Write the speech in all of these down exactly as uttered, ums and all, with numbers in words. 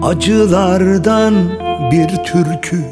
Acılardan bir türkü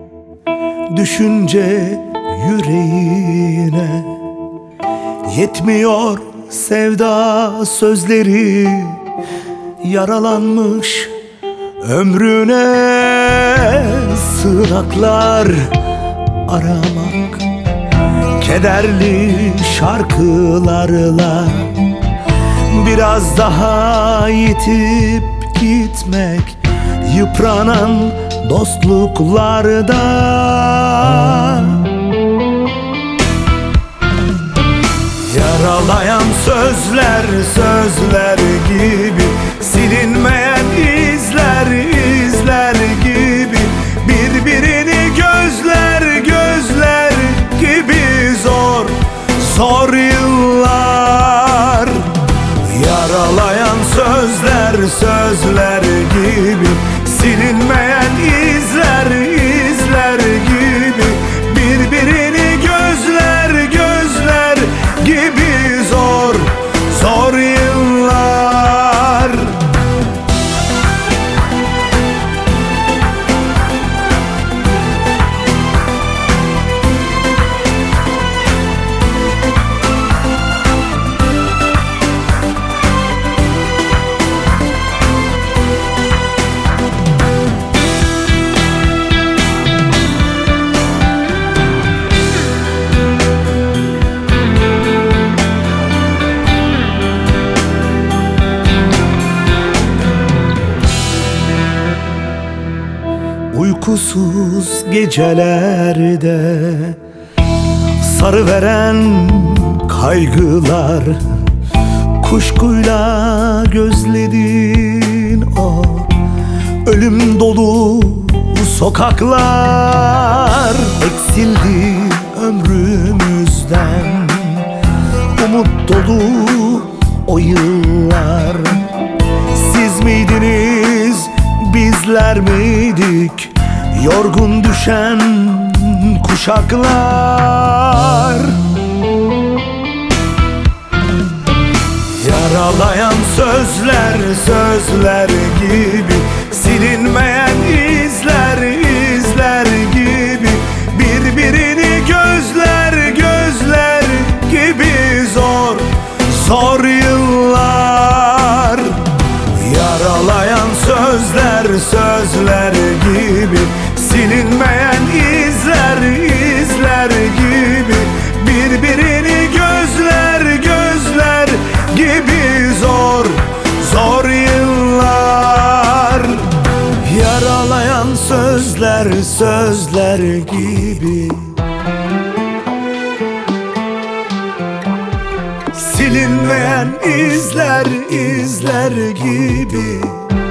düşünce yüreğine, yetmiyor sevda sözleri yaralanmış ömrüne. Sığınaklar aramak, kederli şarkılarla biraz daha yitip gitmek, yıpranan dostluklarda. Yaralayan sözler, sözler gibi, silinmeyen izler, izler gibi, birbirini gözler, gözler gibi. Zor, zor yıllar. Yaralayan sözler, sözler gibi, silinmeyen izler, izler gibi, birbirini gözler, gözler gibi. Zor, zor yıllar. Uykusuz gecelerde sarıveren kaygılar, kuşkuyla gözledin o ölüm dolu sokaklar. Eksildi ömrümüzden umut dolu o yıllar. Siz miydiniz, bizler miydik, yorgun düşen kuşaklar? Yaralayan sözler, sözler gibi, silinmeyen izler, izler gibi, birbirini gözler, gözler gibi. Zor, zor yıllar. Yaralayan sözler, sözler gibi, silinmeyen izler, izler gibi, birbirini gözler, gözler gibi. Zor, zor yıllar. Yaralayan sözler, sözler gibi, silinmeyen izler, izler gibi,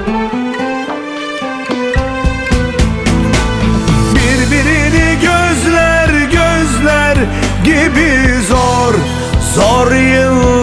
birbirini gözler, gözler gibi. Zor, zor yıllar.